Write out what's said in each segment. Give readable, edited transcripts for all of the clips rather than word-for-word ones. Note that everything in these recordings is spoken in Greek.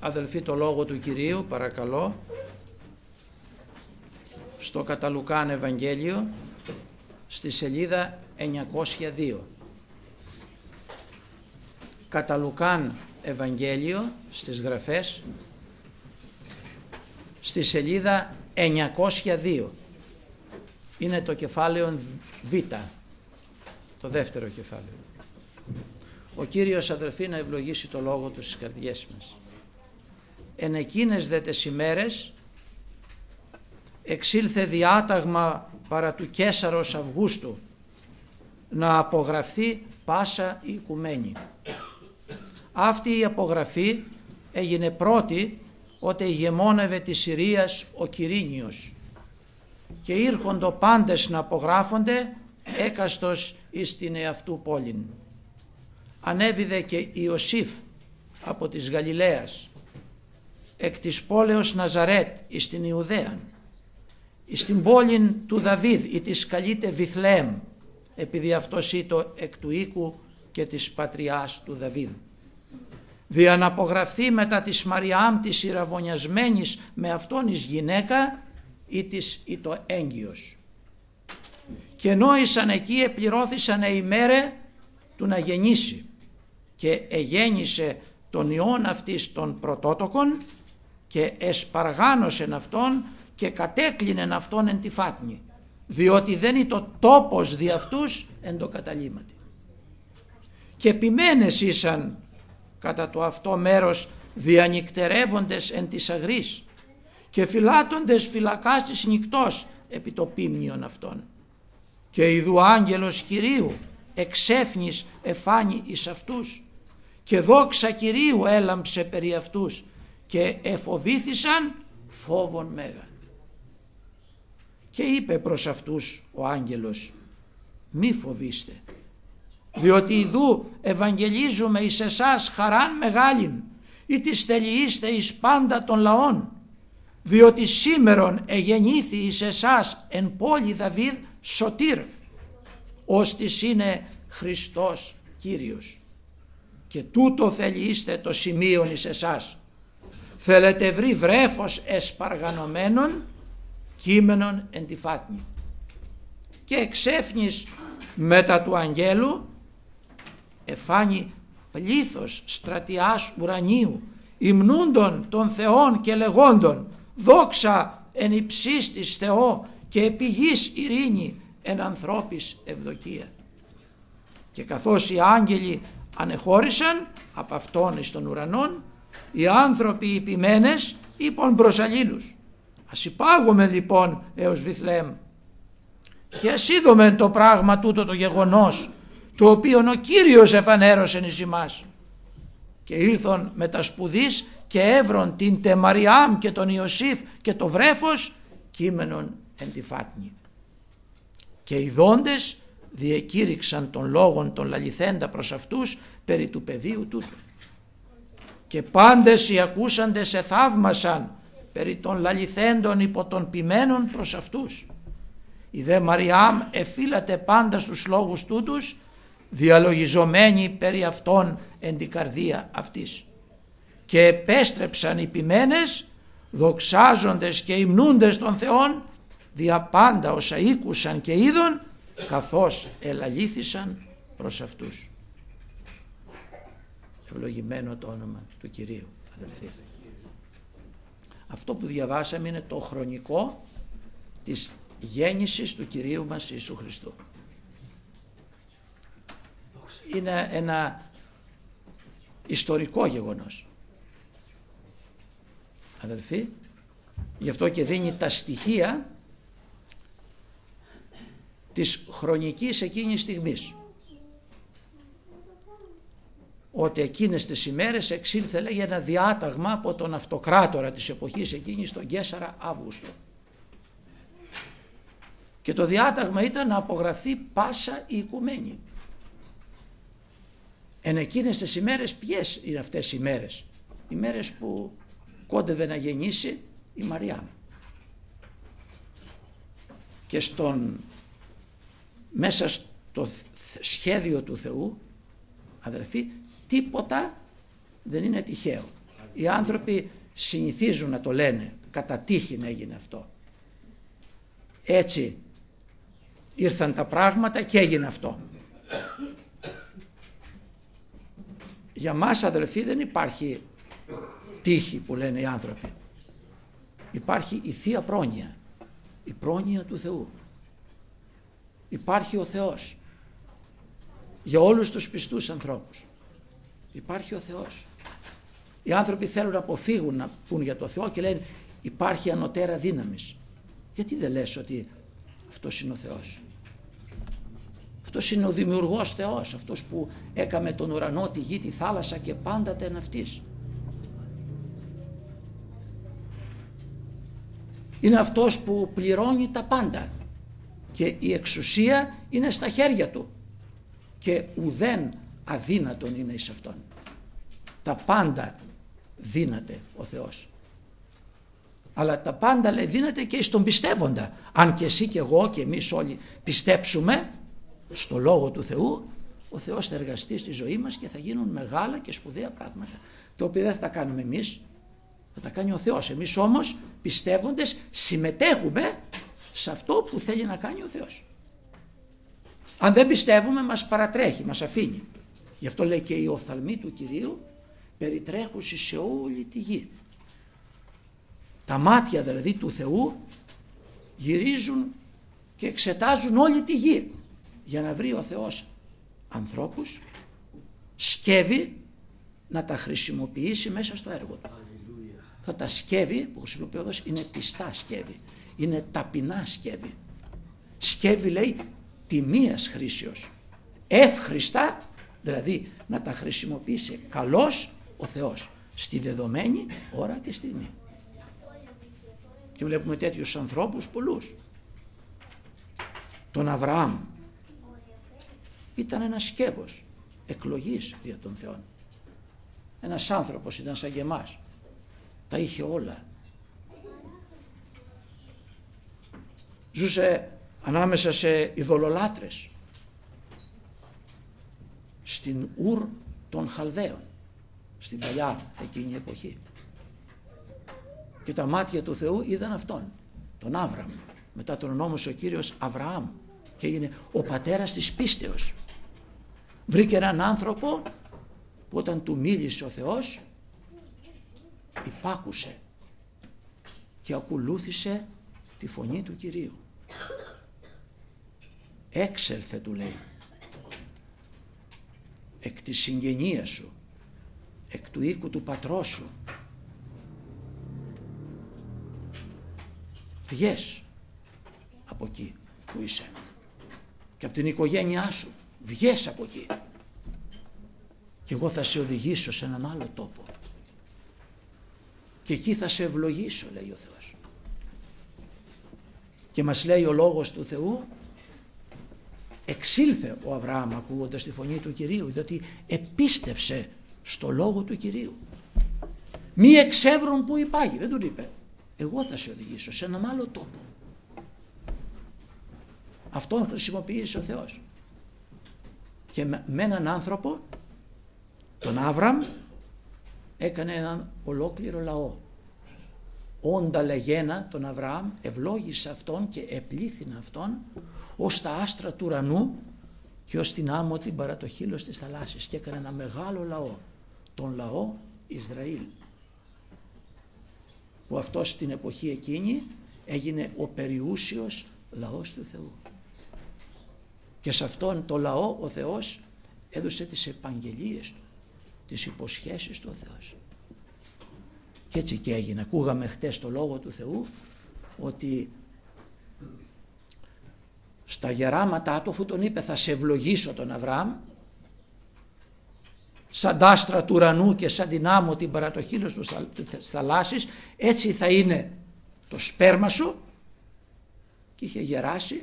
αδελφοί, το Λόγο του Κυρίου, παρακαλώ, στο κατά Λουκάν Ευαγγέλιο, στη σελίδα 902. Κατά Λουκάν Ευαγγέλιο, στις γραφές, στη σελίδα 902. Είναι το κεφάλαιο Β, το δεύτερο κεφάλαιο. Ο Κύριος, αδελφοί, να ευλογήσει το Λόγο του στις καρδιές μας. Εν εκείνες δε τες ημέρες εξήλθε διάταγμα παρά του Καίσαρος Αυγούστου να απογραφεί πάσα η οικουμένη. Αυτή η απογραφή έγινε πρώτη ότε ηγεμόνευε της Συρίας ο Quirinios και ήρχοντο πάντες να απογράφονται έκαστος εις την εαυτού πόλην. Ανέβηδε και Ιωσήφ από της Γαλιλαίας εκ της πόλεως Ναζαρέτ εις την Ιουδαίαν εις την πόλην του Δαβίδ ή της καλείται Βιθλεέμ, επειδή αυτός ήτο εκ του οίκου και της πατριάς του Δαβίδ, δια να απογραφθεί μετά της Μαριάμ της ιραβωνιασμένης με αυτόν εις γυναίκα ή της ήτο έγκυος. Και νόησαν εκεί επληρώθησαν ημέρε του να γεννήσει και εγέννησε τον ιόν αυτής των πρωτότοκων και εσπαργάνωσεν αυτόν και κατέκλεινεν αυτόν εν τη φάτνη, διότι δεν είναι το τόπος δι' αυτούς εν το καταλήμματι. Και επιμένες ήσαν κατά το αυτό μέρος διανυκτερεύοντες εν της αγρής και φυλάτοντες φυλακάς της νυκτός επί το πίμνιον αυτών. Και ειδού άγγελος Κυρίου εξέφνης εφάνει εις αυτούς και δόξα Κυρίου έλαμψε περί αυτούς και εφοβήθησαν φόβον μέγαν. Και είπε προς αυτούς ο άγγελος, μη φοβήστε, διότι ειδού ευαγγελίζουμε εις εσάς χαράν μεγάλην ή της τελειείστε εις πάντα των λαών, διότι σήμερον εγεννήθη εις εσάς εν πόλη Δαβίδ σωτήρ, ώστις είναι Χριστός Κύριος. Και τούτο θελείστε το σημείον εις εσάς. Θέλετε βρει βρέφος εσπαργανωμένων κείμενον εν τη φάτνη. Και εξέφνης μετά του αγγέλου εφάνει πλήθος στρατιάς ουρανίου υμνούντων των Θεών και λεγόντων δόξα εν υψής της Θεό και επί γης ειρήνη εν ανθρώπης ευδοκία. Και καθώς οι άγγελοι ανεχώρησαν από αυτόν εις των ουρανών, οι άνθρωποι οι ποιμένες είπαν προς αλλήλους, ας υπάγουμε λοιπόν έως Βιθλεέμ και ας είδομεν το πράγμα τούτο το γεγονός το οποίο ο Κύριος εφανέρωσεν εις ημάς. Και ήλθον με τα σπουδής και έβρον την τε Μαριάμ και τον Ιωσήφ και το βρέφος κείμενον εν τη φάτνη. Και οι δόντες διεκήρυξαν των λόγων των λαληθέντα προς αυτούς περί του παιδίου τούτου. Και πάντες οι ακούσαντες εθαύμασαν περί των λαληθέντων υπό των ποιμένων προς αυτούς. Η δε Μαριάμ εφύλατε πάντα στους λόγους τούτους, διαλογιζομένοι περί αυτών εν την καρδία αυτής. Και επέστρεψαν οι ποιμένες, δοξάζοντες και υμνούντες των Θεών, δια πάντα όσα ήκουσαν και είδον, καθώς ελαλήθησαν προς αυτούς. Ευλογημένο το όνομα του Κυρίου, αδελφοί. Αυτό που διαβάσαμε είναι το χρονικό της γέννησης του Κυρίου μας Ιησού Χριστού. Είναι ένα ιστορικό γεγονός, αδελφοί, γι' αυτό και δίνει τα στοιχεία της χρονικής εκείνης στιγμής, ότι εκείνες τις ημέρες εξήλθε, λέγει, ένα διάταγμα από τον αυτοκράτορα της εποχής εκείνης, τον Καίσαρα Αύγουστο, και το διάταγμα ήταν να απογραφεί πάσα η οικουμένη. Εν εκείνες τις ημέρες, ποιες είναι αυτές οι ημέρες? Οι μέρες που κόντευε να γεννήσει η Μαριάμ. Και μέσα στο σχέδιο του Θεού, αδερφοί, τίποτα δεν είναι τυχαίο. οι άνθρωποι συνηθίζουν να το λένε, κατά τύχη να έγινε αυτό. Έτσι ήρθαν τα πράγματα και έγινε αυτό. Για μας, αδελφοί, δεν υπάρχει τύχη που λένε οι άνθρωποι. Υπάρχει η Θεία Πρόνοια, η πρόνοια του Θεού. Υπάρχει ο Θεός για όλους τους πιστούς ανθρώπους. Υπάρχει ο Θεός. Οι άνθρωποι θέλουν να αποφύγουν να πούν για το Θεό και λένε υπάρχει ανωτέρα δύναμης. Γιατί δεν λες ότι αυτός είναι ο Θεός? Αυτός είναι ο δημιουργός Θεός, αυτός που έκαμε τον ουρανό, τη γη, τη θάλασσα και πάντα τα εν αυτής. Είναι αυτός που πληρώνει τα πάντα και η εξουσία είναι στα χέρια του και ουδέν αδύνατον είναι εις αυτόν. Τα πάντα δύναται ο Θεός. Αλλά τα πάντα, λέει, δύναται και εις τον πιστεύοντα. Αν και εσύ και εγώ και εμείς όλοι πιστέψουμε στο Λόγο του Θεού, ο Θεός θα εργαστεί στη ζωή μας και θα γίνουν μεγάλα και σπουδαία πράγματα, τα οποία δεν θα τα κάνουμε εμείς, θα τα κάνει ο Θεός. Εμείς όμως πιστεύοντες συμμετέχουμε σε αυτό που θέλει να κάνει ο Θεός. Αν δεν πιστεύουμε μας παρατρέχει, μας αφήνει. Γι' αυτό λέει και οι οφθαλμοί του Κυρίου περιτρέχουσι σε όλη τη γη. Τα μάτια δηλαδή του Θεού γυρίζουν και εξετάζουν όλη τη γη για να βρει ο Θεός ανθρώπους, σκεύη να τα χρησιμοποιήσει μέσα στο έργο του. Θα τα σκεύη που χρησιμοποιώ εδώ είναι πιστά σκεύη, είναι ταπεινά σκεύη. Σκεύη, λέει, τιμίας χρήσεως, εύχριστα, δηλαδή να τα χρησιμοποιήσει καλώς ο Θεός στη δεδομένη ώρα και στιγμή. Και βλέπουμε τέτοιους ανθρώπους πολλούς. Τον Αβραάμ ήταν ένας σκεύος εκλογής δια των Θεών. Ένας άνθρωπος ήταν σαν και εμάς. Τα είχε όλα. Ζούσε ανάμεσα σε ειδωλολάτρες στην Ουρ των Χαλδαίων, στην παλιά εκείνη εποχή. Και τα μάτια του Θεού είδαν αυτόν, τον Άβραμ. Μετά τον ονόμασε ο Κύριος Αβραάμ και έγινε ο πατέρας της πίστεως. Βρήκε έναν άνθρωπο που όταν του μίλησε ο Θεός υπάκουσε και ακολούθησε τη φωνή του Κυρίου. Έξελθε, του λέει, εκ της συγγενείας σου, εκ του οίκου του πατρός σου. Βγες από εκεί που είσαι και από την οικογένειά σου. Βγες από εκεί και εγώ θα σε οδηγήσω σε έναν άλλο τόπο και εκεί θα σε ευλογήσω, λέει ο Θεός. Και μας λέει ο Λόγος του Θεού, εξήλθε ο Αβραάμ ακούγοντας τη φωνή του Κυρίου, διότι επίστευσε στο Λόγο του Κυρίου. Μη εξεύρουν που υπάγει, δεν του είπε, εγώ θα σε οδηγήσω σε έναν άλλο τόπο. Αυτόν χρησιμοποίησε ο Θεός. Και με έναν άνθρωπο, τον Άβραμ, έκανε έναν ολόκληρο λαό. Όντα λεγένα τον Αβραάμ, ευλόγησε αυτόν και επλήθυνε αυτόν ως τα άστρα του ουρανού και ως την άμμο την παρατοχήλως της θαλάσσης, και έκανε ένα μεγάλο λαό, τον λαό Ισραήλ, που αυτός στην εποχή εκείνη έγινε ο περιούσιος λαός του Θεού. Και σε αυτόν το λαό ο Θεός έδωσε τις επαγγελίες του, τις υποσχέσεις του ο Θεός. Και έτσι και έγινε. Ακούγαμε χτες το Λόγο του Θεού ότι στα γεράματά του, αφού τον είπε θα σε ευλογήσω τον Αβραάμ, σαν τ' άστρα του ουρανού και σαν την άμμο την παρατοχήλωση της θαλάσσης, έτσι θα είναι το σπέρμα σου. Και είχε γεράσει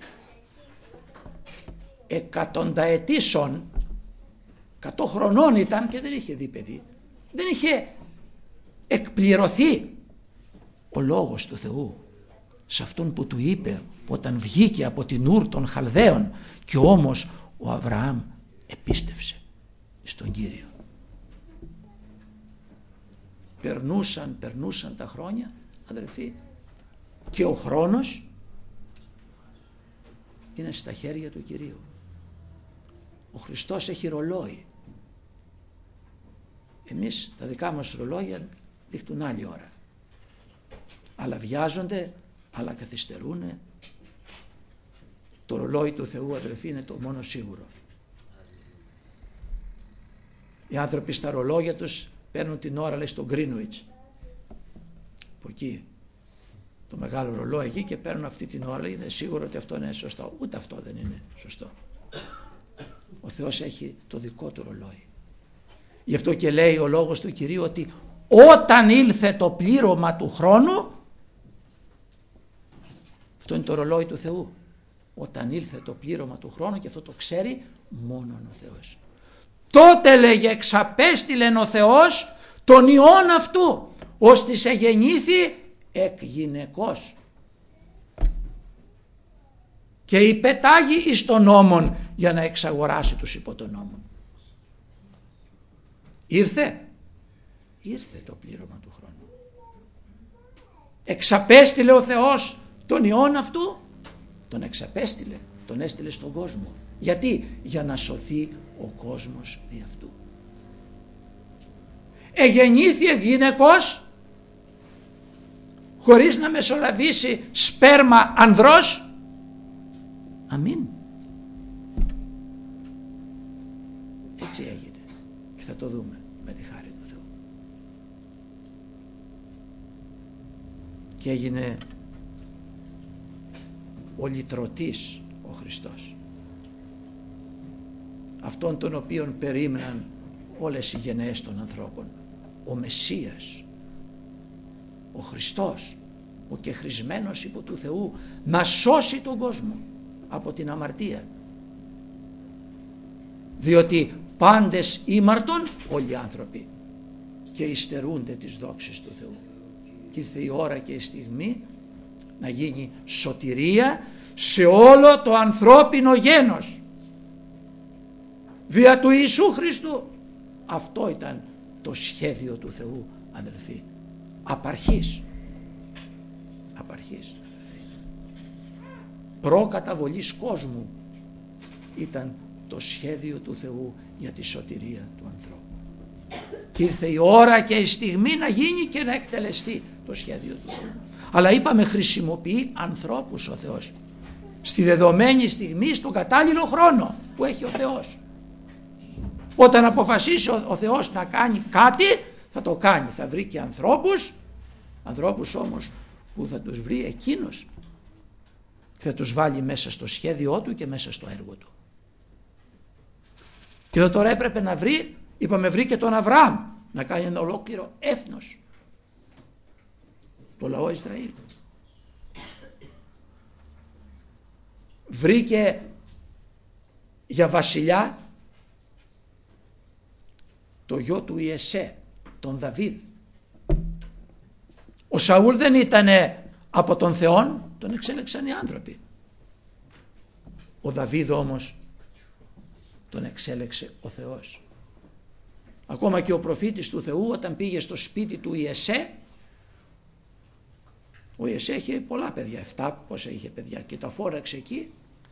εκατονταετήσων, 100 χρονών ήταν και δεν είχε δει παιδί. Δεν είχε εκπληρωθεί ο Λόγος του Θεού σε αυτόν που του είπε όταν βγήκε από την Ουρ των Χαλδαίων. Και όμως ο Αβραάμ επίστευσε στον Κύριο. περνούσαν τα χρόνια, αδερφοί, και ο χρόνος είναι στα χέρια του Κυρίου. Ο Χριστός έχει ρολόι. Εμείς τα δικά μας ρολόγια δείχνουν άλλη ώρα. Άλλα βιάζονται, άλλα καθυστερούν. Το ρολόι του Θεού, αδερφοί, είναι το μόνο σίγουρο. Οι άνθρωποι στα ρολόγια τους παίρνουν την ώρα, λέει, στο Greenwich. Από εκεί, το μεγάλο ρολόι εκεί, και παίρνουν αυτή την ώρα. Είναι σίγουρο ότι αυτό είναι σωστό. Ούτε αυτό δεν είναι σωστό. Ο Θεός έχει το δικό του ρολόι. Γι' αυτό και λέει ο λόγος του Κυρίου ότι όταν ήλθε το πλήρωμα του χρόνου, αυτό είναι το ρολόι του Θεού, όταν ήλθε το πλήρωμα του χρόνου, και αυτό το ξέρει μόνον ο Θεός, τότε, λέγε, εξαπέστειλεν ο Θεός τον Υιόν αυτού, ώστις εγεννήθη εκ γυναικός και υπετάγει εις τον νόμον για να εξαγοράσει τους υπό τον νόμον. Ήρθε το πλήρωμα του χρόνου. Εξαπέστειλε ο Θεός τον Υιόν αυτού, τον εξαπέστειλε, τον έστειλε στον κόσμο. Γιατί? Για να σωθεί ο κόσμος δι' αυτού. Εγεννήθη εκ γυναικός, χωρίς να μεσολαβήσει σπέρμα ανδρός. Αμήν. Έτσι έγινε, και θα το δούμε με τη χάρη του Θεού. Και έγινε ο λυτρωτής ο Χριστός, αυτόν τον οποίον περίμεναν όλες οι γενναίες των ανθρώπων, ο Μεσσίας, ο Χριστός, ο κεχρισμένος υπό του Θεού, να σώσει τον κόσμο από την αμαρτία. Διότι πάντες ήμαρτον, όλοι οι άνθρωποι, και υστερούνται τις δόξες του Θεού. Και ήρθε η ώρα και η στιγμή να γίνει σωτηρία σε όλο το ανθρώπινο γένος δια του Ιησού Χριστού. Αυτό ήταν το σχέδιο του Θεού, αδελφοί, απαρχής, αδελφοί. Προκαταβολής κόσμου ήταν το σχέδιο του Θεού για τη σωτηρία του ανθρώπου. Και ήρθε η ώρα και η στιγμή να γίνει και να εκτελεστεί το σχέδιο του Θεού. Αλλά είπαμε, χρησιμοποιεί ανθρώπους ο Θεός στη δεδομένη στιγμή, στον κατάλληλο χρόνο που έχει ο Θεός. Όταν αποφασίσει ο Θεός να κάνει κάτι, θα το κάνει. Θα βρει και ανθρώπους όμως που θα τους βρει εκείνος και θα τους βάλει μέσα στο σχέδιό του και μέσα στο έργο του. Και εδώ τώρα έπρεπε να βρει, είπαμε, βρει και τον Αβραάμ να κάνει ένα ολόκληρο έθνος, το λαό Ισραήλ. Βρήκε για βασιλιά το γιο του Ιεσέ, τον Δαβίδ. Ο Σαούλ δεν ήτανε από τον Θεόν, τον εξέλεξαν οι άνθρωποι. Ο Δαβίδ όμως τον εξέλεξε ο Θεός. Ακόμα και ο προφήτης του Θεού, όταν πήγε στο σπίτι του Ιεσέ, ο Ιεσέ είχε πολλά παιδιά, 7 πόσα είχε παιδιά, και τα φόραξε εκεί.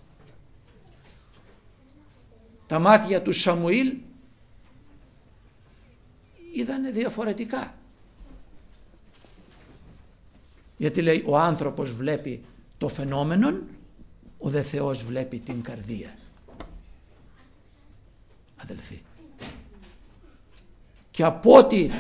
Τα μάτια του Σαμουήλ είδανε διαφορετικά. Γιατί λέει, ο άνθρωπος βλέπει το φαινόμενο, ο δε Θεός βλέπει την καρδία. Αδελφοί, και από ό,τι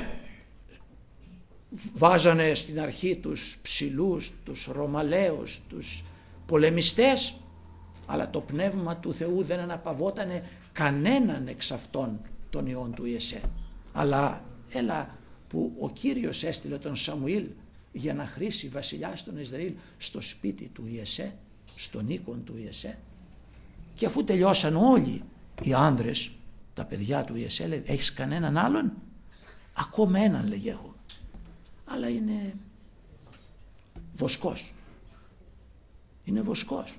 βάζανε στην αρχή τους ψηλούς, τους ρωμαλαίους, τους πολεμιστές, αλλά το πνεύμα του Θεού δεν αναπαυότανε κανέναν εξ αυτών των ιών του Ιεσέ. Αλλά έλα που ο Κύριος έστειλε τον Σαμουήλ για να χρήσει βασιλιάς των Ισραήλ στο σπίτι του Ιεσέ, στον οίκον του Ιεσέ, και αφού τελειώσαν όλοι οι άνδρες, τα παιδιά του Ιεσέ, λέει, έχεις κανέναν άλλον? Ακόμα έναν, λέγε, έχω, αλλά είναι βοσκός, είναι βοσκός,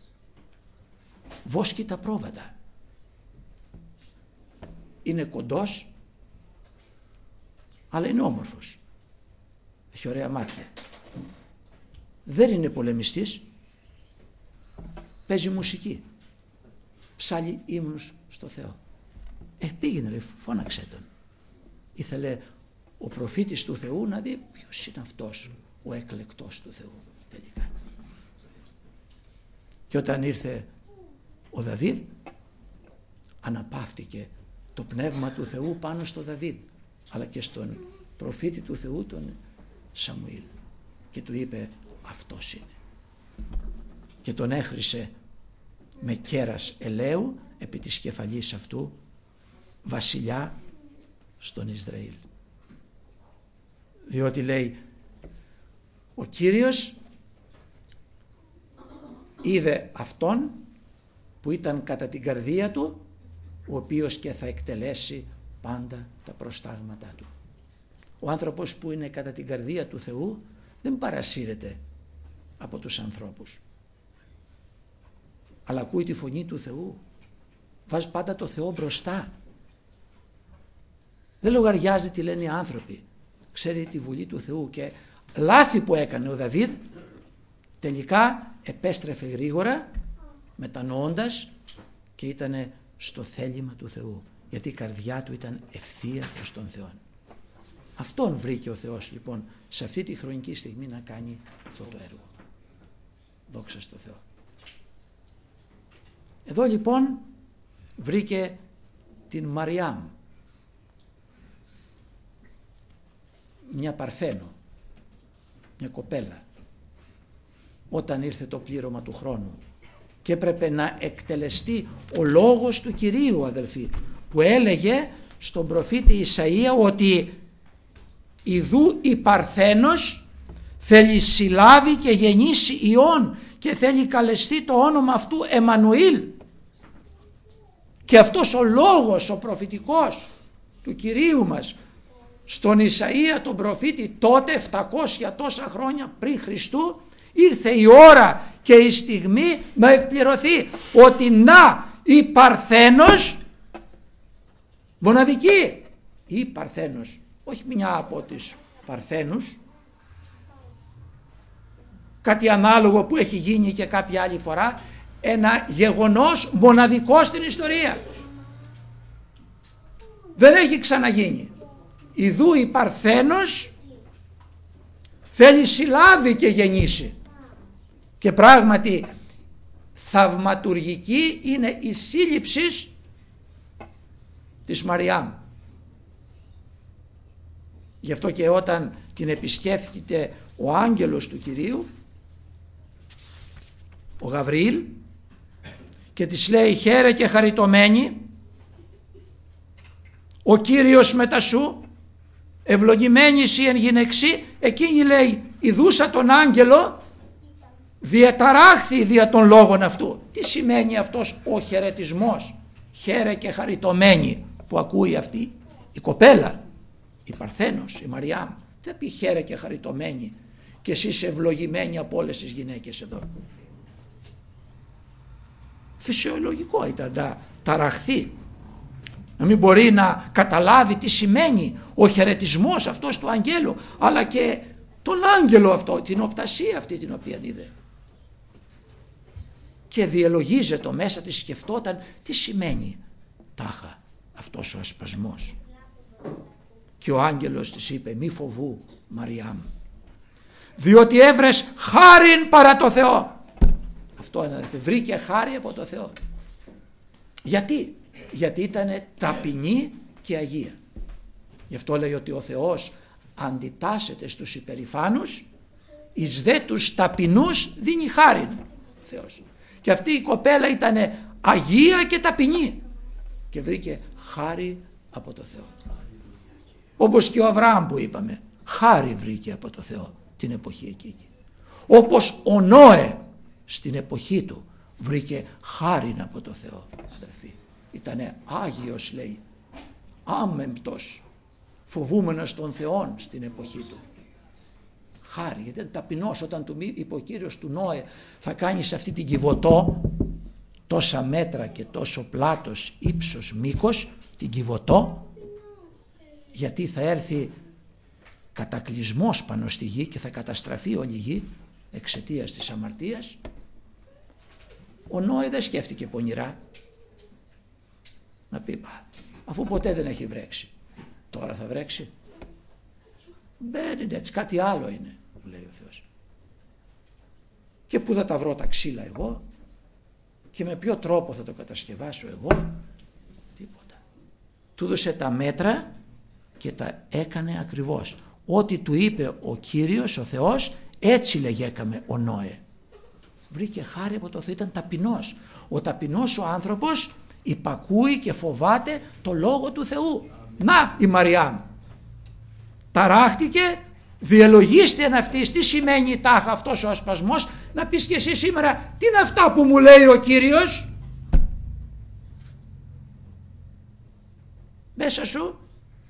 βόσκει τα πρόβατα, είναι κοντός, αλλά είναι όμορφος. Έχει ωραία μάτια. Δεν είναι πολεμιστής. Παίζει μουσική. Ψάλλει ύμνους στο Θεό. Πήγαινε ρε, φώναξε τον. Ήθελε ο προφήτης του Θεού να δει ποιος είναι αυτός ο εκλεκτός του Θεού τελικά. Και όταν ήρθε ο Δαβίδ, αναπαύτηκε το πνεύμα του Θεού πάνω στο Δαβίδ, αλλά και στον προφήτη του Θεού τον Σαμουήλ, και του είπε αυτός είναι, και τον έχρισε με κέρας ελαίου επί της κεφαλής αυτού βασιλιά στον Ισραήλ. Διότι λέει ο Κύριος είδε αυτόν που ήταν κατά την καρδία του, ο οποίος και θα εκτελέσει πάντα τα προστάγματά του. Ο άνθρωπος που είναι κατά την καρδία του Θεού δεν παρασύρεται από τους ανθρώπους, αλλά ακούει τη φωνή του Θεού, βάζει πάντα το Θεό μπροστά. Δεν λογαριάζει τι λένε οι άνθρωποι, ξέρει τη βουλή του Θεού. Και λάθη που έκανε ο Δαβίδ, τελικά επέστρεφε γρήγορα μετανοώντας και ήταν στο θέλημα του Θεού, γιατί η καρδιά του ήταν ευθεία προς τον Θεό. Αυτόν βρήκε ο Θεός λοιπόν σε αυτή τη χρονική στιγμή να κάνει αυτό το έργο. Δόξα στο Θεό. Εδώ λοιπόν βρήκε την Μαριάμ, μια Παρθένο, μια κοπέλα, όταν ήρθε το πλήρωμα του χρόνου και έπρεπε να εκτελεστεί ο λόγος του Κυρίου, αδελφοί, που έλεγε στον προφήτη Ισαΐα ότι ιδού η Παρθένος θέλει συλλάβει και γεννήσει ιών και θέλει καλεστεί το όνομα αυτού Εμμανουήλ. Και αυτός ο λόγος, ο προφητικός του Κυρίου μας στον Ισαΐα τον προφήτη τότε 700 τόσα χρόνια πριν Χριστού, ήρθε η ώρα και η στιγμή να εκπληρωθεί ότι να η Παρθένος μοναδική, η Παρθένος, όχι μια από τις Παρθένους, κάτι ανάλογο που έχει γίνει και κάποια άλλη φορά, ένα γεγονός μοναδικό στην ιστορία, δεν έχει ξαναγίνει. Ιδού η Παρθένος θέλει συλλάβει και γεννήσει, και πράγματι θαυματουργική είναι η σύλληψη της Μαριάμ. Γι' αυτό και όταν την επισκέφθηκε ο άγγελος του Κυρίου, ο Γαβριήλ, και της λέει χαίρε και χαριτωμένη, ο Κύριος μετά σου, ευλογημένη εσύ εν γυναιξή, εκείνη λέει ιδούσα τον άγγελο, διαταράχθη δια των λόγων αυτού. Τι σημαίνει αυτός ο χαιρετισμός, χαίρε και χαριτωμένη, που ακούει αυτή η κοπέλα, η Παρθένος, η Μαριάμ? Δεν πει χαίρε και χαριτωμένη και εσύ είσαι ευλογημένη από όλες τις γυναίκες εδώ. Φυσιολογικό ήταν να ταραχθεί, να μην μπορεί να καταλάβει τι σημαίνει ο χαιρετισμός αυτός του αγγέλου, αλλά και τον άγγελο αυτό, την οπτασία αυτή την οποία είδε. Και διελογίζεται μέσα της, σκεφτόταν τι σημαίνει τάχα αυτός ο ασπασμός. Και ο άγγελος της είπε μη φοβού Μαριάμ, διότι έβρες χάριν παρά το Θεό. Αυτό είναι, βρήκε χάρη από το Θεό. Γιατί ήταν ταπεινή και αγία. Γι' αυτό λέει ότι ο Θεός αντιτάσσεται στους υπερηφάνους, εις δε τους ταπεινούς δίνει χάριν ο Θεός. Και αυτή η κοπέλα ήταν αγία και ταπεινή και βρήκε χάρη από το Θεό. Όπως και ο Αβραάμ που είπαμε, χάρη βρήκε από το Θεό την εποχή εκείνη. Όπως ο Νόε στην εποχή του βρήκε χάρη από το Θεό, αδερφοί. Ήτανε άγιος, λέει, άμεμπτος, φοβούμενος των Θεών στην εποχή του. Χάρη, γιατί ήταν ταπεινός. Όταν του είπε ο Κύριος του Νόε θα κάνεις αυτή την Κιβωτό, τόσα μέτρα και τόσο πλάτος, ύψος, μήκος, την Κιβωτό, γιατί θα έρθει κατακλυσμός πάνω στη γη και θα καταστραφεί όλη η γη εξαιτίας της αμαρτίας, ο Νόε δεν σκέφτηκε πονηρά να πει αφού ποτέ δεν έχει βρέξει, τώρα θα βρέξει. Μπαίνει έτσι, κάτι άλλο είναι, λέει ο Θεός. Και πού θα τα βρω τα ξύλα εγώ και με ποιο τρόπο θα το κατασκευάσω εγώ? Τίποτα. Του έδωσε τα μέτρα και τα έκανε ακριβώς. Ό,τι του είπε ο Κύριος, ο Θεός, έτσι λέγαμε ο Νόε. Βρήκε χάρη από το Θεό, ήταν ταπεινός. Ο ταπεινός ο άνθρωπος υπακούει και φοβάται το λόγο του Θεού. Να η Μαριάμ ταράχτηκε, διελογίστηκε αυτής. Τι σημαίνει τάχα αυτός ο ασπασμός? Να πεις και εσύ σήμερα, τι είναι αυτά που μου λέει ο Κύριος? Μέσα σου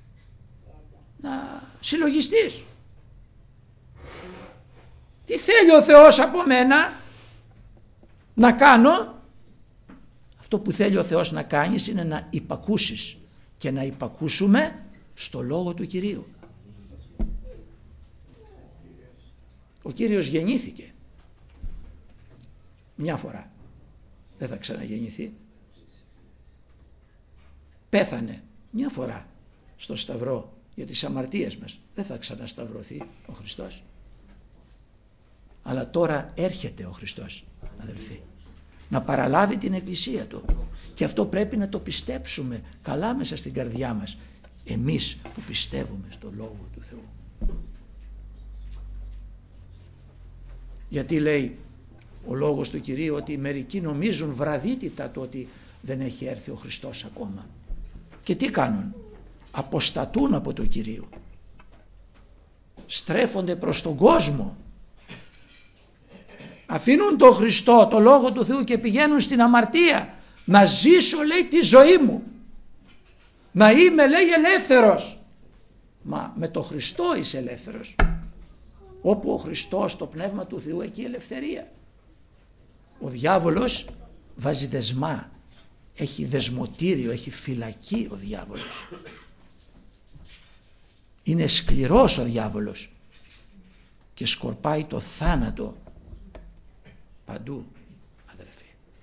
να συλλογιστείς. Τι θέλει ο Θεός από μένα να κάνω? Αυτό που θέλει ο Θεός να κάνεις είναι να υπακούσεις και να υπακούσουμε στο λόγο του Κυρίου. Ο Κύριος γεννήθηκε μια φορά, δεν θα ξαναγεννηθεί. Πέθανε μια φορά στο σταυρό για τις αμαρτίες μας, δεν θα ξανασταυρωθεί ο Χριστός. Αλλά τώρα έρχεται ο Χριστός, αδελφοί, να παραλάβει την εκκλησία του, και αυτό πρέπει να το πιστέψουμε καλά μέσα στην καρδιά μας, εμείς που πιστεύουμε στο Λόγο του Θεού. Γιατί λέει ο Λόγος του Κυρίου ότι μερικοί νομίζουν βραδύτητα το ότι δεν έχει έρθει ο Χριστός ακόμα. Και τι κάνουν? Αποστατούν από το Κυρίο, στρέφονται προς τον κόσμο, αφήνουν τον Χριστό, το Λόγο του Θεού, και πηγαίνουν στην αμαρτία. Να ζήσω, λέει, τη ζωή μου, να είμαι, λέει, ελεύθερος. Μα με το Χριστό είσαι ελεύθερος. Όπου ο Χριστός, το Πνεύμα του Θεού, εκεί ελευθερία. Ο διάβολος βάζει δεσμά, έχει δεσμοτήριο, έχει φυλακή ο διάβολος. Είναι σκληρός ο διάβολος και σκορπάει το θάνατο παντού, αδελφοί.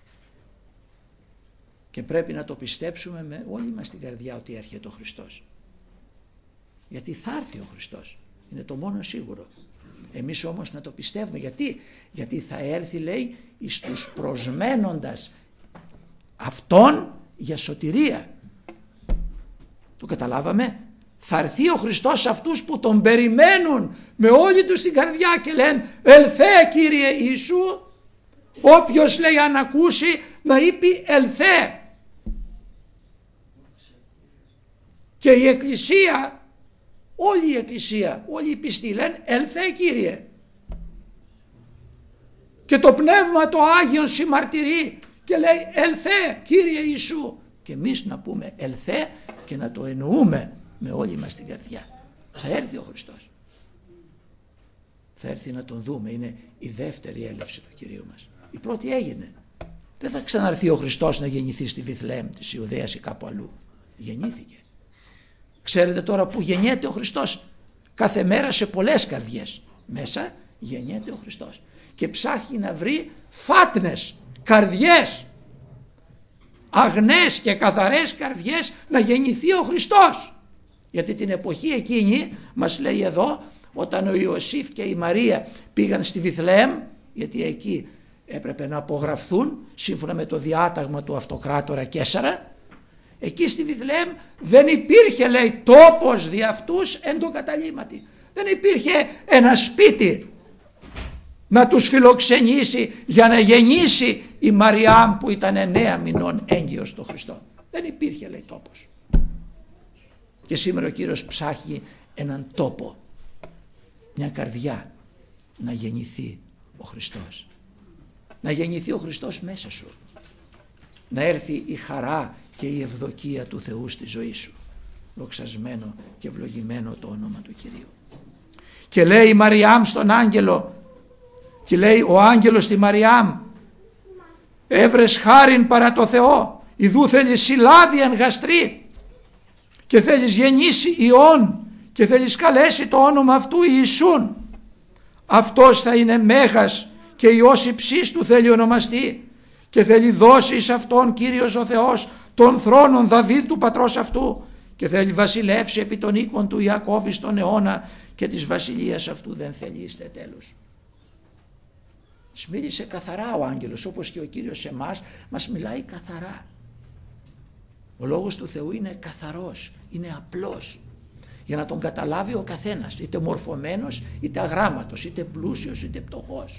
Και πρέπει να το πιστέψουμε με όλη μας την καρδιά ότι έρχεται ο Χριστός. Γιατί θα έρθει ο Χριστός, είναι το μόνο σίγουρο. Εμείς όμως να το πιστεύουμε. Γιατί θα έρθει, λέει, εις τους προσμένοντας αυτόν για σωτηρία. Το καταλάβαμε? Θα έρθει ο Χριστός σε αυτούς που τον περιμένουν με όλη τους την καρδιά και λένε «Ελθέ, Κύριε Ιησού». Όποιος, λέει, αν ακούσει να είπε «Ελθέ». Και η Εκκλησία, όλη η Εκκλησία, όλοι οι πιστοί λένε «Ελθέ, Κύριε». Και το Πνεύμα το Άγιον συμμαρτυρεί και λέει «Ελθέ, Κύριε Ιησού». Και εμείς να πούμε «Ελθέ» και να το εννοούμε με όλη μας την καρδιά. Θα έρθει ο Χριστός. Θα έρθει να τον δούμε. Είναι η δεύτερη έλευση του Κυρίου μας. Η πρώτη έγινε. Δεν θα ξαναρθεί ο Χριστός να γεννηθεί στη Βιθλεέμ της Ιουδαίας ή κάπου αλλού. Γεννήθηκε. Ξέρετε τώρα που γεννιέται ο Χριστός? Κάθε μέρα σε πολλές καρδιές μέσα γεννιέται ο Χριστός. Και ψάχνει να βρει φάτνες καρδιές, αγνές και καθαρές καρδιές, να γεννηθεί ο Χριστός. Γιατί την εποχή εκείνη, μας λέει εδώ, όταν ο Ιωσήφ και η Μαρία πήγαν στη Βιθλεέμ, γιατί εκεί έπρεπε να απογραφθούν σύμφωνα με το διάταγμα του αυτοκράτορα Καίσαρα, εκεί στη Βιθλεέμ δεν υπήρχε, λέει, τόπος δι' αυτούς εν το καταλήμματι. Δεν υπήρχε ένα σπίτι να τους φιλοξενήσει για να γεννήσει η Μαριάμ που ήταν 9 μηνών έγκυος στο Χριστό. Δεν υπήρχε, λέει, τόπος. Και σήμερα ο Κύριος ψάχνει έναν τόπο, μια καρδιά, να γεννηθεί ο Χριστός. Να γεννηθεί ο Χριστός μέσα σου. Να έρθει η χαρά και η ευδοκία του Θεού στη ζωή σου. Δοξασμένο και ευλογημένο το όνομα του Κυρίου. Και λέει η Μαριάμ στον άγγελο, και λέει ο άγγελος στη Μαριάμ, «Έβρες χάριν παρά το Θεό, ιδού θέλεις συλλάβει εν γαστρή και θέλεις γεννήσει Υιόν και θέλει σκαλέσει το όνομα αυτού Ιησούν, αυτός θα είναι μέγας και Υιός υψίστου θέλει ονομαστεί και θέλει δώσει εις αυτόν Κύριος ο Θεός των θρόνων Δαβίδ του πατρός αυτού και θέλει βασιλεύσει επί των οίκων του Ιακώβ στον αιώνα και της βασιλείας αυτού δεν θέλει εις τε τέλους. Της μίλησε καθαρά ο άγγελος, όπως και ο Κύριος σε εμάς μας μιλάει καθαρά. Ο λόγος του Θεού είναι καθαρός, είναι απλός, για να τον καταλάβει ο καθένας, είτε μορφωμένος είτε αγράμματος, είτε πλούσιος είτε πτωχός.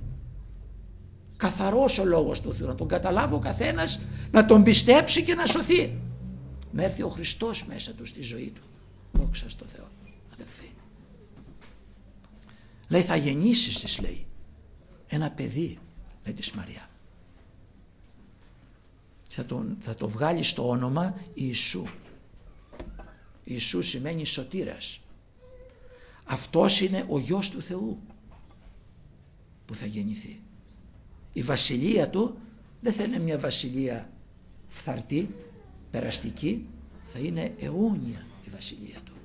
Καθαρός ο λόγος του Θεού, να τον καταλάβει ο καθένας, να τον πιστέψει και να σωθεί. Να έρθει ο Χριστός μέσα του στη ζωή του. Δόξα στο Θεό, αδελφοί. Λέει θα γεννήσεις, της λέει, ένα παιδί, λέει της Μαριά. Θα το βγάλει στο όνομα Ιησού. Ιησού σημαίνει σωτήρας. Αυτός είναι ο Υιός του Θεού που θα γεννηθεί. Η βασιλεία του δεν θα είναι μια βασιλεία φθαρτή, περαστική, θα είναι αιώνια η βασιλεία του.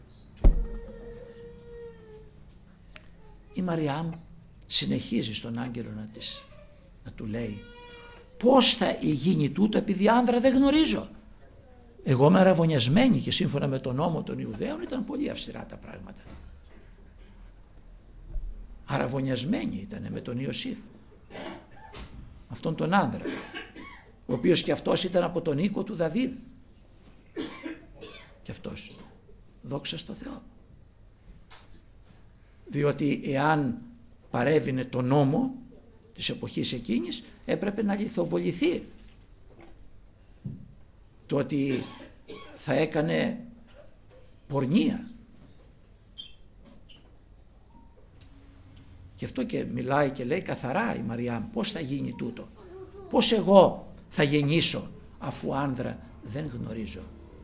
Η Μαριάμ συνεχίζει στον άγγελο να του λέει πώς θα γίνει τούτο επειδή άνδρα δεν γνωρίζω. Εγώ είμαι αραβωνιασμένη και σύμφωνα με τον νόμο των Ιουδαίων ήταν πολύ αυστηρά τα πράγματα. Αραβωνιασμένη ήταν με τον Ιωσήφ, αυτόν τον άνδρα, ο οποίος και αυτός ήταν από τον οίκο του Δαβίδ. Και αυτός, δόξα στο Θεό. Διότι εάν παρέβηνε τον νόμο της εποχής εκείνης έπρεπε να λιθοβοληθεί. Το ότι θα έκανε πορνεία. Γι' αυτό και μιλάει και λέει καθαρά η Μαριάμ πώς θα γίνει τούτο. Πώς εγώ θα γεννήσω αφού άνδρα δεν γνωρίζω.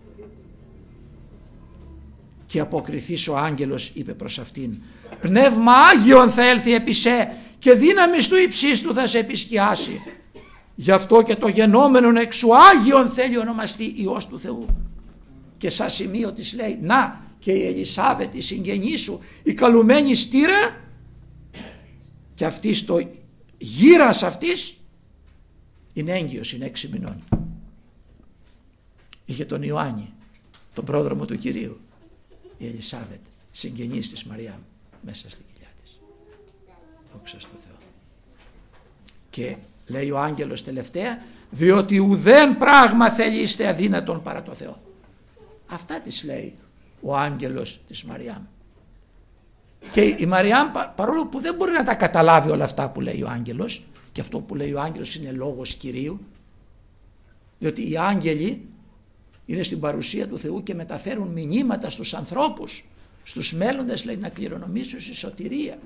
Και αποκριθείς ο άγγελος είπε προς αυτήν πνεύμα Άγιον θα έλθει επί σε και δύναμις του υψίστου θα σε επισκιάσει. Γι' αυτό και το γενόμενον εξ σου Άγιον θέλει ονομαστεί Υιός του Θεού. Και σαν σημείο της λέει να και η Ελισάβετ η συγγενή σου η καλουμένη στήρα και αυτή στο γύρας αυτής είναι έγκυος, είναι 6 μηνών. Είχε τον Ιωάννη, τον πρόδρομο του Κυρίου, η Ελισάβετ, συγγενής της Μαριάμ, μέσα στη κοιλιά της. Δόξα στο Θεό. Και λέει ο άγγελος τελευταία, διότι ουδέν πράγμα θέλει είστε αδύνατον παρά το Θεό. Αυτά της λέει ο άγγελος της Μαριάμ. Και η Μαριάμ, παρόλο που δεν μπορεί να τα καταλάβει όλα αυτά που λέει ο άγγελος, και αυτό που λέει ο άγγελος είναι λόγος Κυρίου, διότι οι άγγελοι είναι στην παρουσία του Θεού και μεταφέρουν μηνύματα στους ανθρώπους, στους μέλλοντες, λέει, να κληρονομήσουν στη σωτηρία.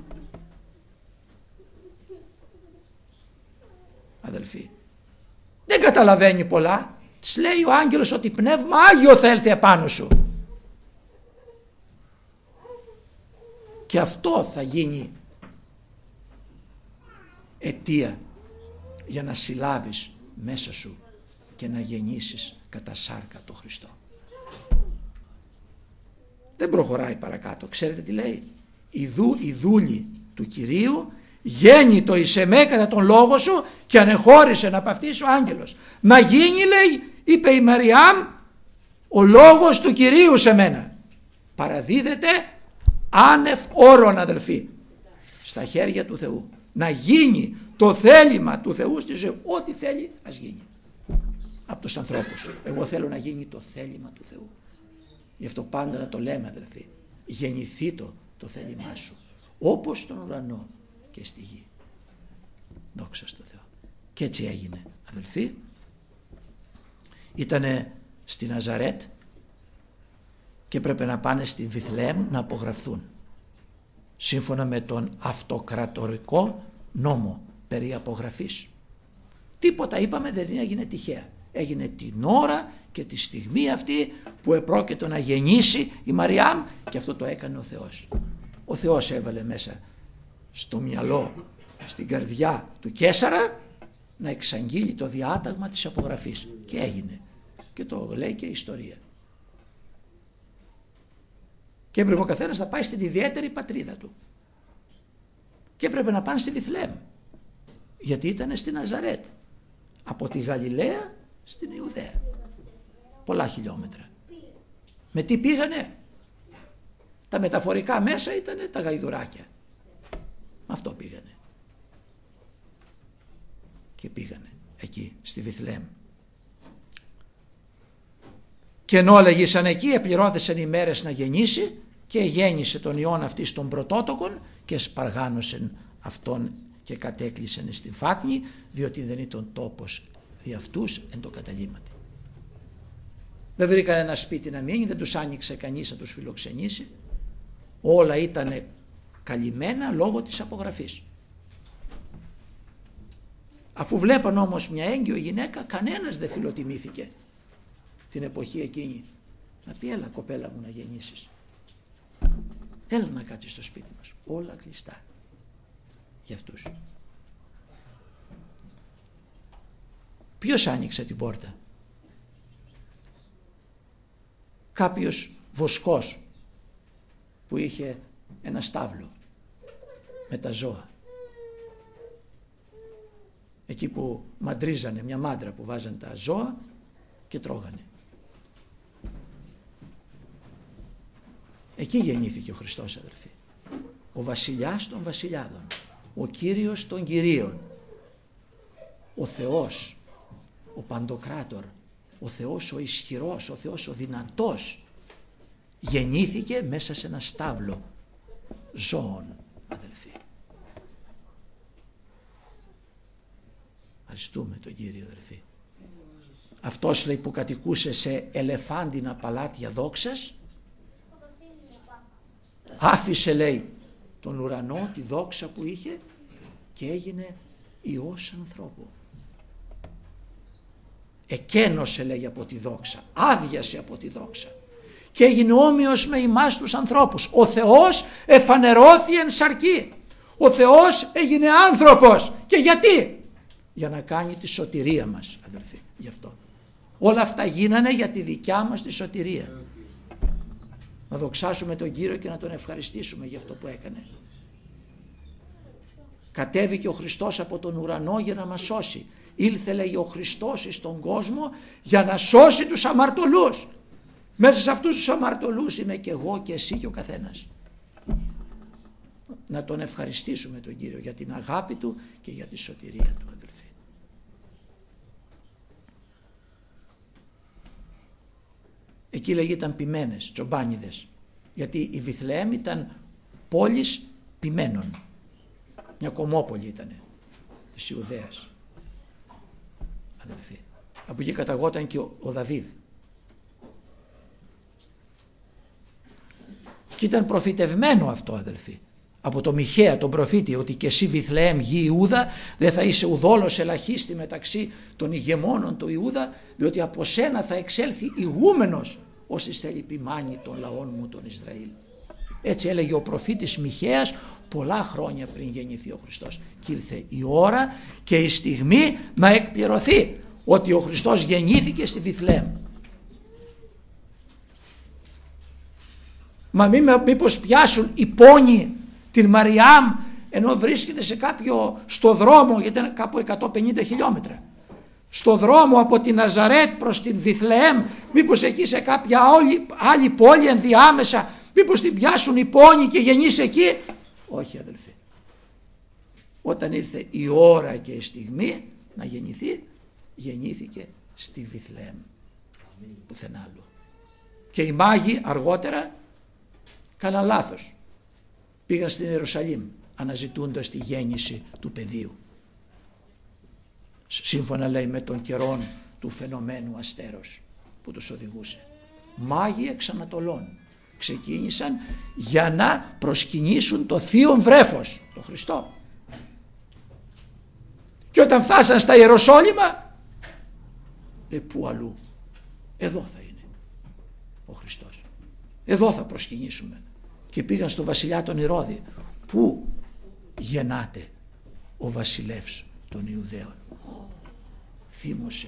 Αδελφοί, δεν καταλαβαίνει πολλά. Της λέει ο άγγελος ότι πνεύμα Άγιο θα έλθει επάνω σου. Και αυτό θα γίνει αιτία για να συλλάβεις μέσα σου και να γεννήσεις κατά σάρκα το Χριστό. Δεν προχωράει παρακάτω. Ξέρετε τι λέει? Ιδού η δούλη του Κυρίου γέννητο εις εμέ κατά τον λόγο σου και ανεχώρησε να παυτίσει ο άγγελος. Να γίνει, λέει, είπε η Μαριάμ, ο λόγος του Κυρίου σε μένα. Παραδίδεται άνευ όρων, αδελφοί, στα χέρια του Θεού. Να γίνει το θέλημα του Θεού στη ζωή. Ό,τι θέλει ας γίνει από τους ανθρώπους. Εγώ θέλω να γίνει το θέλημα του Θεού. Γι' αυτό πάντα να το λέμε, αδελφοί. Γεννηθεί το θέλημά σου, όπως στον ουρανό και στη γη. Δόξα στο Θεό. Και έτσι έγινε, αδελφοί. Ήτανε στη Ναζαρέτ και πρέπει να πάνε στη Βιθλεέμ να απογραφθούν σύμφωνα με τον αυτοκρατορικό νόμο περί απογραφής. Τίποτα, είπαμε, δεν έγινε τυχαία. Έγινε την ώρα και τη στιγμή αυτή που επρόκειτο να γεννήσει η Μαριάμ, και αυτό το έκανε ο Θεός. Ο Θεός έβαλε μέσα στο μυαλό, στην καρδιά του Καίσαρα να εξαγγείλει το διάταγμα της απογραφής, και έγινε, και το λέει και η ιστορία. Και έπρεπε ο καθένας να πάει στην ιδιαίτερη πατρίδα του. Και έπρεπε να πάνε στη Βιθλεέμ, γιατί ήταν στη Ναζαρέτ. Από τη Γαλιλαία στην Ιουδαία. Πολλά χιλιόμετρα. Με τι πήγανε? Τα μεταφορικά μέσα ήταν τα γαϊδουράκια. Με αυτό πήγανε. Και πήγανε εκεί στη Βιθλεέμ. Και ενώ λέγησαν εκεί, επληρώθησαν οι μέρες να γεννήσει, και γέννησε τον Υιόν αυτή στον πρωτότοκον και σπαργάνωσεν αυτόν και κατέκλεισεν στην φάτνη, διότι δεν ήταν τόπος δι' αυτούς εν το καταλήμματι. Δεν βρήκαν ένα σπίτι να μείνει, δεν τους άνοιξε κανείς να τους φιλοξενήσει. Όλα ήταν καλυμμένα λόγω της απογραφής. Αφού βλέπαν όμως μια έγκυο γυναίκα, κανένας δεν φιλοτιμήθηκε την εποχή εκείνη. Να πει, έλα κοπέλα μου να γεννήσεις. Έλα να κάτσεις στο σπίτι μας. Όλα κλειστά για αυτούς. Ποιος άνοιξε την πόρτα? Κάποιος βοσκός που είχε ένα στάβλο με τα ζώα. Εκεί που μαντρίζανε, μια μάντρα που βάζανε τα ζώα και τρώγανε. Εκεί γεννήθηκε ο Χριστός, αδελφοί. Ο βασιλιάς των βασιλιάδων, ο Κύριος των Κυρίων, ο Θεός, ο Παντοκράτορ, ο Θεός ο ισχυρός, ο Θεός ο δυνατός, γεννήθηκε μέσα σε ένα στάβλο ζώων, αδελφοί. Ευχαριστούμε τον Κύριο, αδελφοί. Αυτός, λέει, που κατοικούσε σε ελεφάντινα παλάτια δόξας, άφησε, λέει, τον ουρανό, τη δόξα που είχε, και έγινε Υιός ανθρώπου. Εκένωσε, λέει, από τη δόξα, άδειασε από τη δόξα και έγινε όμοιος με εμάς τους ανθρώπους. Ο Θεός εφανερώθη εν σαρκή. Ο Θεός έγινε άνθρωπος. Και γιατί? Για να κάνει τη σωτηρία μας, αδελφοί. Γι' αυτό όλα αυτά γίνανε για τη δικιά μας τη σωτηρία. Να δοξάσουμε τον Κύριο και να τον ευχαριστήσουμε για αυτό που έκανε. Κατέβηκε ο Χριστός από τον ουρανό για να μας σώσει. Ήλθε, λέει, ο Χριστός στον κόσμο για να σώσει τους αμαρτωλούς. Μέσα σε αυτούς τους αμαρτωλούς είμαι και εγώ και εσύ και ο καθένας. Να τον ευχαριστήσουμε τον Κύριο για την αγάπη του και για τη σωτηρία του, αδελφοί. Εκεί, λέγει, ήταν ποιμένες, τσομπάνιδες, γιατί η Βιθλεέμ ήταν πόλης ποιμένων. Μια κομμόπολη ήτανε της Ιουδαίας, αδελφοί. Από εκεί καταγόταν και ο Δαβίδ. Και ήταν προφητευμένο αυτό, αδελφοί, από το Μιχαία τον προφήτη, ότι και εσύ Βιθλεέμ γη Ιούδα δεν θα είσαι ουδόλως ελαχίστη μεταξύ των ηγεμόνων του Ιούδα, διότι από σένα θα εξέλθει ηγούμενος όσοι θέλει ποιμάνει των λαών μου τον Ισραήλ. Έτσι έλεγε ο προφήτης Μιχαίας πολλά χρόνια πριν γεννηθεί ο Χριστός. Και ήλθε η ώρα και η στιγμή να εκπληρωθεί ότι ο Χριστός γεννήθηκε στη Βιθλεέμ. Μα μήπως πιάσουν οι πόνοι την Μαριάμ ενώ βρίσκεται στο δρόμο, γιατί είναι κάπου 150 χιλιόμετρα, στο δρόμο από την Ναζαρέτ προς την Βιθλεέμ, μήπως εκεί σε κάποια άλλη πόλη ενδιάμεσα, μήπως την πιάσουν οι πόνοι και γεννήσει εκεί? Όχι, αδελφοί. Όταν ήρθε η ώρα και η στιγμή να γεννηθεί, γεννήθηκε στη Βιθλεέμ, πουθενά άλλο. Και οι μάγοι αργότερα κάναν λάθος. Πήγαν στην Ιερουσαλήμ αναζητούντας τη γέννηση του παιδίου. Σύμφωνα, λέει, με τον καιρόν του φαινομένου αστέρος που τους οδηγούσε. Μάγοι εξ Ανατολών ξεκίνησαν για να προσκυνήσουν το θείον βρέφος, τον Χριστό. Και όταν φτάσαν στα Ιεροσόλυμα, λέει, πού αλλού? Εδώ θα είναι ο Χριστός. Εδώ θα προσκυνήσουμε. Και πήγαν στο βασιλιά τον Ηρώδη. Πού γεννάται ο βασιλεύς των Ιουδαίων? Θύμωσε,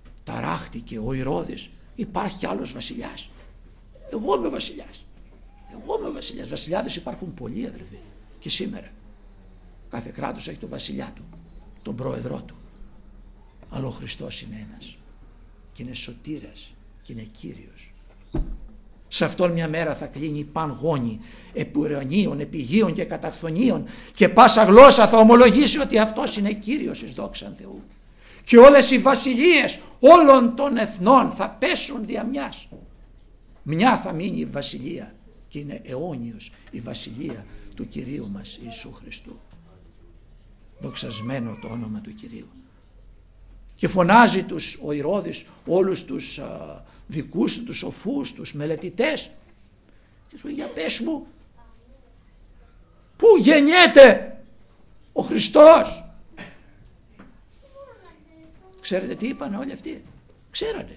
ταράχτηκε ο Ηρώδης. Υπάρχει κι άλλος βασιλιάς? Εγώ είμαι βασιλιάς. Εγώ είμαι ο βασιλιάς. Βασιλιάδες υπάρχουν πολλοί, αδερφοί, και σήμερα. Κάθε κράτος έχει τον βασιλιά του, τον πρόεδρό του. Αλλά ο Χριστός είναι ένας και είναι σωτήρας και είναι Κύριος. Σε αυτόν μια μέρα θα κλείνει παν γόνι επουρανίων, επιγείων και καταφθονίων και πάσα γλώσσα θα ομολογήσει ότι αυτός είναι Κύριος εις δόξαν Θεού. Και όλες οι βασιλείες όλων των εθνών θα πέσουν δια μιας. Μια θα μείνει η βασιλεία και είναι αιώνιος η βασιλεία του Κυρίου μας Ιησού Χριστού. Δοξασμένο το όνομα του Κυρίου. Και φωνάζει ο Ηρώδης όλους τους δικούς του, τους σοφούς, τους μελετητές και του λέει, για πες μου, πού γεννιέται ο Χριστός? Ξέρετε τι είπαν όλοι αυτοί? Ξέρανε.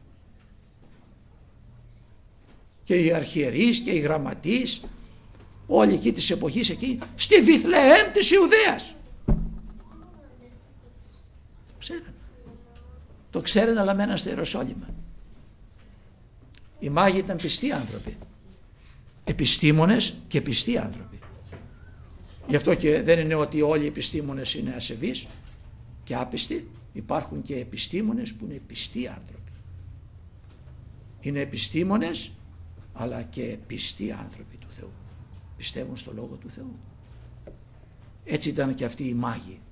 Και οι αρχιερείς και οι γραμματείς, όλοι εκεί της εποχής εκεί, στη Βιθλεέμ της Ιουδαίας. Το ξέρανε, αλλά μέναν στο Ιεροσόλυμα. Οι μάγοι ήταν πιστοί άνθρωποι, επιστήμονες και πιστοί άνθρωποι. Γι' αυτό και δεν είναι ότι όλοι οι επιστήμονες είναι ασεβείς και άπιστοι. Υπάρχουν και επιστήμονες που είναι πιστοί άνθρωποι. Είναι επιστήμονες αλλά και πιστοί άνθρωποι του Θεού. Πιστεύουν στο Λόγο του Θεού. Έτσι ήταν και αυτοί οι μάγοι.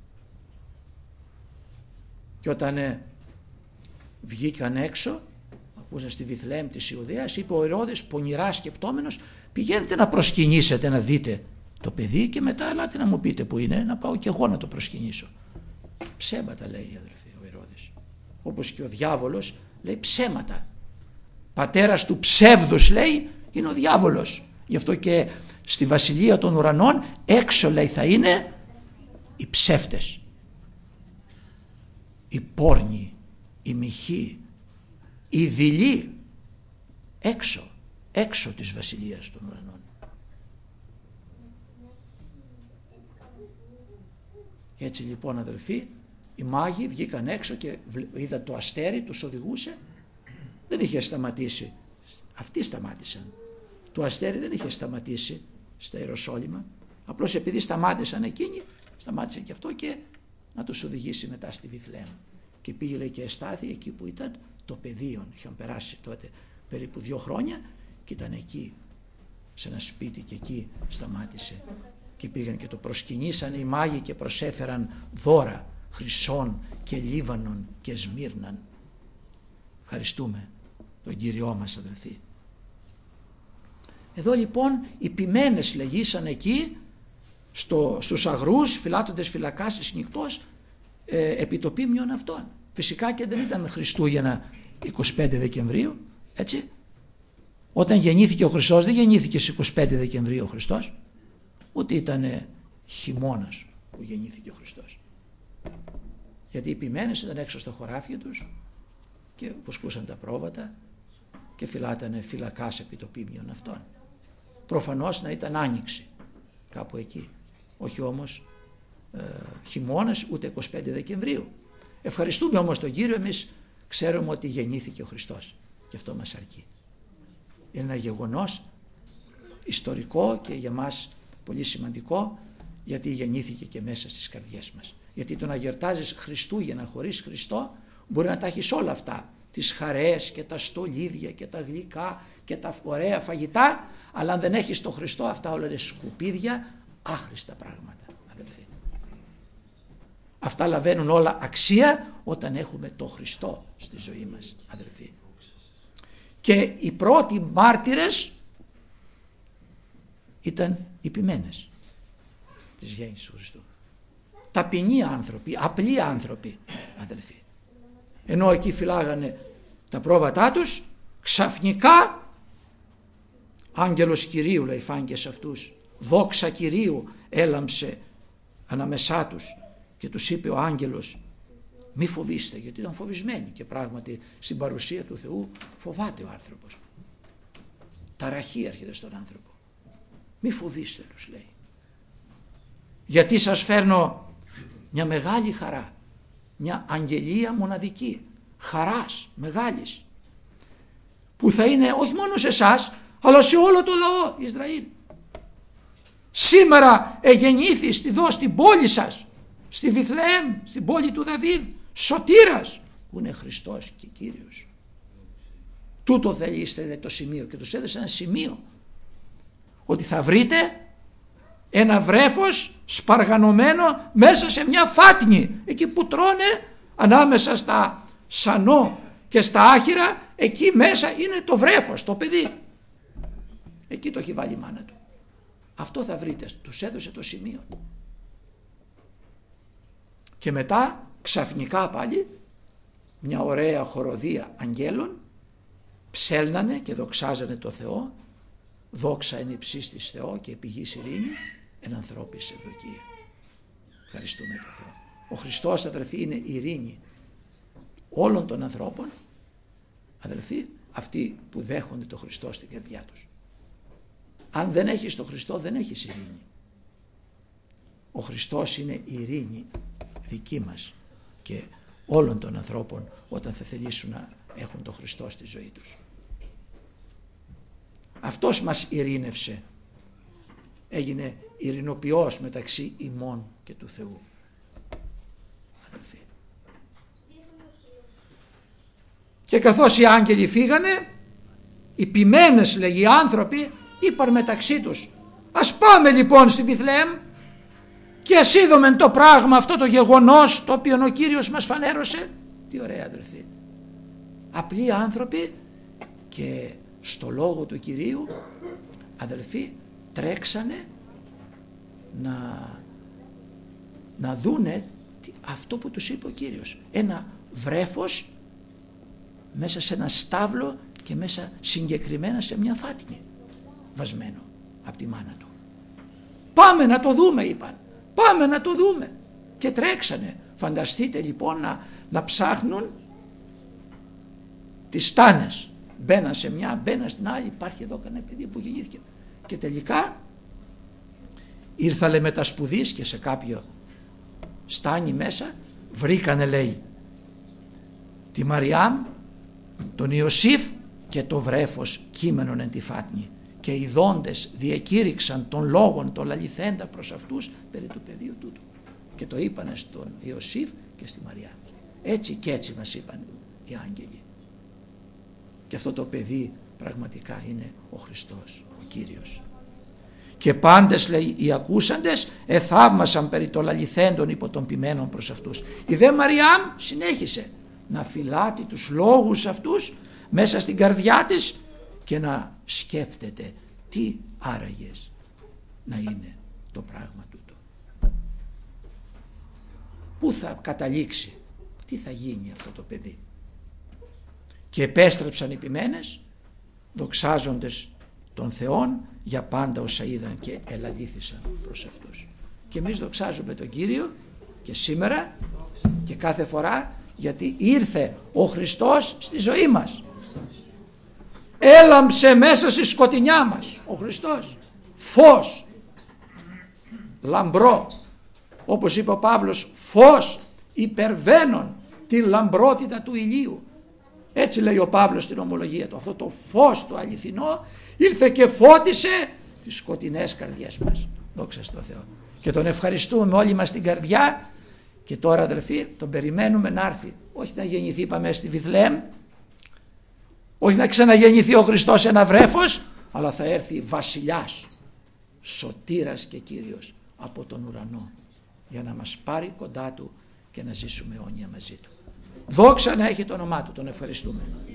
Και όταν βγήκαν έξω, ακούσαν στη Βιθλεέμ της Ιουδαίας, είπε ο Ηρώδης πονηρά σκεπτόμενος, πηγαίνετε να προσκυνήσετε να δείτε το παιδί και μετά ελάτε να μου πείτε που είναι, να πάω και εγώ να το προσκυνήσω. Ψέματα λέει η αδερφή ο Ηρώδης. Όπως και ο διάβολος λέει ψέματα. Πατέρας του ψεύδους λέει είναι ο διάβολος. Γι' αυτό και στη βασιλεία των ουρανών έξω λέει θα είναι οι ψεύτες, οι πόρνοι, οι μοιχοί, οι δειλοί, έξω της βασιλείας των ουρανών. Και έτσι λοιπόν αδελφοί, οι μάγοι βγήκαν έξω και είδαν το αστέρι, τους οδηγούσε. Δεν είχε σταματήσει, αυτοί σταμάτησαν. Το αστέρι δεν είχε σταματήσει στα Ιεροσόλυμα, απλώς επειδή σταμάτησαν εκείνοι, σταμάτησε και αυτό και να τους οδηγήσει μετά στη Βιθλεέμ. Και πήγε λέει και εστάθη εκεί που ήταν το πεδίο. Είχαν περάσει τότε περίπου 2 χρόνια και ήταν εκεί σε ένα σπίτι και εκεί σταμάτησε. Και πήγαν και το προσκυνήσαν οι μάγοι και προσέφεραν δώρα χρυσών και λίβανων και σμύρναν. Ευχαριστούμε τον Κύριό μας αδελφοί. Εδώ λοιπόν οι ποιμένες λεγήσαν εκεί στους αγρούς, φυλάτοντες φυλακάσεις νυχτός, επί το πίμνιον αυτών. Φυσικά και δεν ήταν Χριστούγεννα 25 Δεκεμβρίου, έτσι. Όταν γεννήθηκε ο Χριστός δεν γεννήθηκε στις 25 Δεκεμβρίου ο Χριστός, ούτε ήταν χειμώνας που γεννήθηκε ο Χριστός. Γιατί οι ποιμένες ήταν έξω στα χωράφια τους και βοσκούσαν τα πρόβατα και φυλάτανε φυλακάς επί το πίμνιον αυτών. Προφανώς να ήταν άνοιξη κάπου εκεί, όχι όμως χειμώνας ούτε 25 Δεκεμβρίου. Ευχαριστούμε όμως τον Κύριο, εμείς ξέρουμε ότι γεννήθηκε ο Χριστός και αυτό μας αρκεί. Είναι ένα γεγονός ιστορικό και για μας πολύ σημαντικό, γιατί γεννήθηκε και μέσα στις καρδιές μας. Γιατί το να γιορτάζεις Χριστούγεννα χωρίς Χριστό μπορεί να τα έχεις όλα αυτά, τις χαρές και τα στολίδια και τα γλυκά και τα ωραία φαγητά, αλλά αν δεν έχεις τον Χριστό αυτά όλα είναι σκουπίδια, άχρηστα πράγματα αδελφοί. Αυτά λαβαίνουν όλα αξία όταν έχουμε τον Χριστό στη ζωή μας αδελφοί. Και οι πρώτοι μάρτυρες ήταν οι ποιμένες της γέννησης του Χριστού. Ταπεινοί άνθρωποι, απλοί άνθρωποι αδελφοί. Ενώ εκεί φυλάγανε τα πρόβατά τους, ξαφνικά άγγελος Κυρίου λέει φάνηκε σε αυτούς, δόξα Κυρίου έλαμψε ανάμεσά τους και τους είπε ο άγγελος μη φοβήστε, γιατί ήταν φοβισμένοι και πράγματι στην παρουσία του Θεού φοβάται ο άνθρωπος. Ταραχή έρχεται στον άνθρωπο. Μη φοβήστε τους λέει, γιατί σας φέρνω μια μεγάλη χαρά, μια αγγελία μοναδική, χαράς μεγάλης, που θα είναι όχι μόνο σε εσάς αλλά σε όλο το λαό Ισραήλ. Σήμερα εγεννήθη στην πόλη σας, στη Βιθλεέμ, στην πόλη του Δαβίδ, σωτήρας, που είναι Χριστός και Κύριος. Τούτο θέλει το σημείο, και τους έδωσε ένα σημείο, ότι θα βρείτε ένα βρέφος σπαργανωμένο μέσα σε μια φάτνη, εκεί που τρώνε ανάμεσα στα σανό και στα άχυρα, εκεί μέσα είναι το βρέφος, το παιδί. Εκεί το έχει βάλει η μάνα του. Αυτό θα βρείτε, τους έδωσε το σημείο. Και μετά ξαφνικά πάλι μια ωραία χοροδία αγγέλων ψέλνανε και δοξάζανε το Θεό. Δόξα εν υψής της Θεό και επί γης ειρήνη, εν ανθρώπης ευδοκία. Ευχαριστούμε τον Θεό. Ο Χριστός, αδελφοί, είναι η ειρήνη όλων των ανθρώπων, αδελφοί, αυτοί που δέχονται τον Χριστό στην καρδιά τους. Αν δεν έχεις τον Χριστό, δεν έχεις ειρήνη. Ο Χριστός είναι η ειρήνη δική μας και όλων των ανθρώπων όταν θα θελήσουν να έχουν τον Χριστό στη ζωή τους. Αυτός μας ειρήνευσε. Έγινε ειρηνοποιός μεταξύ ημών και του Θεού. Αδελφοί. Και καθώς οι άγγελοι φύγανε, οι ποιμένες, λέγει, οι άνθρωποι είπαν μεταξύ τους, ας πάμε λοιπόν στη Βιθλεέμ και ας είδομεν το πράγμα, αυτό το γεγονός το οποίο ο Κύριος μας φανέρωσε. Τι ωραία, αδελφοί. Απλοί άνθρωποι, και στο λόγο του Κυρίου, αδελφοί, τρέξανε να δούνε αυτό που τους είπε ο Κύριος. Ένα βρέφος μέσα σε ένα στάβλο και μέσα συγκεκριμένα σε μια φάτνη βασμένο από τη μάνα του. Πάμε να το δούμε, είπαν. Πάμε να το δούμε. Και τρέξανε. Φανταστείτε λοιπόν να ψάχνουν τις στάνες. Μπαίναν σε μια, μπαίναν στην άλλη. Υπάρχει εδώ κανένα παιδί που γεννήθηκε. Και τελικά ήρθανε μετασπουδείς και σε κάποιο στάνι μέσα βρήκανε, λέει, τη Μαριάμ, τον Ιωσήφ και το βρέφος κείμενον εν τη φάτνη. Και οι δόντες διεκήρυξαν των λόγων των λαληθέντα προς αυτούς περί του παιδιού τούτου. Και το είπανε στον Ιωσήφ και στη Μαριά. Έτσι και έτσι μας είπαν οι άγγελοι. Και αυτό το παιδί πραγματικά είναι ο Χριστός, ο Κύριος. Και πάντες, λέει, οι ακούσαντες εθαύμασαν περί των λαληθέντων υπό των ποιμένων προς αυτούς. Η δε Μαριάμ συνέχισε να φυλάτει τους λόγους αυτούς μέσα στην καρδιά της και να σκέφτεται τι άραγες να είναι το πράγμα τούτο. Πού θα καταλήξει, τι θα γίνει αυτό το παιδί. Και επέστρεψαν οι ποιμένες δοξάζοντες των Θεών για πάντα όσα είδαν και ελαλήθησαν προς αυτούς. Και εμείς δοξάζουμε τον Κύριο και σήμερα και κάθε φορά, γιατί ήρθε ο Χριστός στη ζωή μας. Έλαμψε μέσα στη σκοτεινιά μας ο Χριστός φως λαμπρό, όπως είπε ο Παύλος, φως υπερβαίνον τη λαμπρότητα του ηλίου. Έτσι λέει ο Παύλος στην ομολογία του. Αυτό το φως το αληθινό ήρθε και φώτισε τις σκοτεινές καρδιές μας. Δόξα τω Θεώ. Και τον ευχαριστούμε με όλη μας την καρδιά. Και τώρα, αδελφοί, τον περιμένουμε να έρθει. Όχι να γεννηθεί, είπαμε, στη Βιθλεέμ, όχι να ξαναγεννηθεί ο Χριστός σε ένα βρέφος, αλλά θα έρθει βασιλιάς, σωτήρας και Κύριος από τον ουρανό, για να μας πάρει κοντά του και να ζήσουμε αιώνια μαζί του. Δόξα να έχει το όνομά του, τον ευχαριστούμε.